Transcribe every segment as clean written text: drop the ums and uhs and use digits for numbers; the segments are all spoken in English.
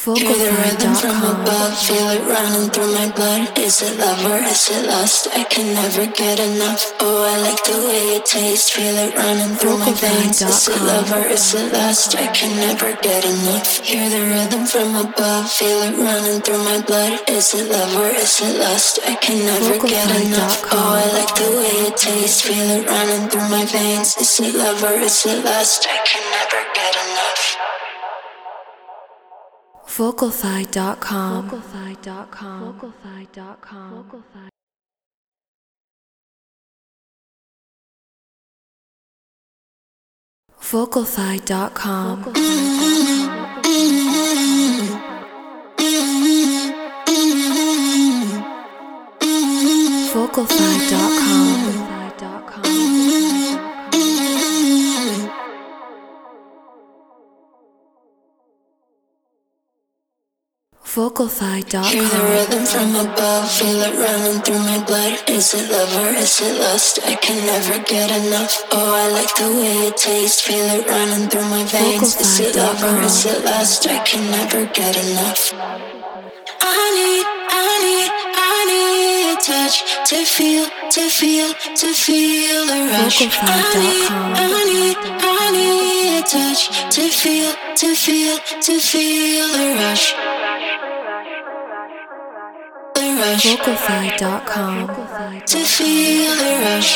Hear the rhythm from above, feel it running through my blood. Is it love or is it lust? I can never get enough. Oh, I like the way it tastes, feel it running through my veins. Is it love or is it lust? I can never get enough. Hear the rhythm from above, feel it running through my blood. Is it love or is it lust? I can never get enough. Oh, I like the way it tastes, feel it running through my veins. Is it love or is it lust? I can never get enough. Vocalfi.com. Vocalfi.com. Vocalfi.com. Vocalfi.com. Hear the rhythm from above, feel it running through my blood. Is it love or is it lust? I can never get enough. Oh, I like the way it tastes, feel it running through my veins. Is it love or is it lust? I can never get enough. I need touch to feel the rush. I need touch to feel the rush. Vocalfi.com. To feel the rush.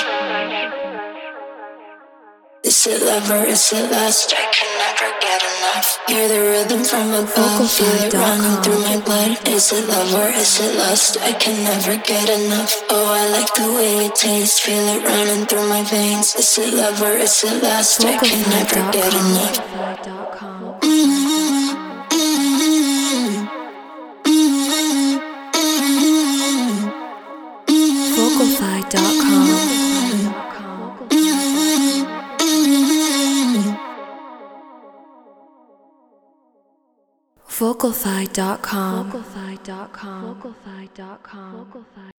Is it love or is it lust? I can never get enough. Hear the rhythm from above, feel it running through my blood. Is it love or is it lust? I can never get enough. Oh, I like the way it tastes, feel it running through my veins. Is it love or is it lust? I can never get enough. Vocalfi.com. Vocalfi.com.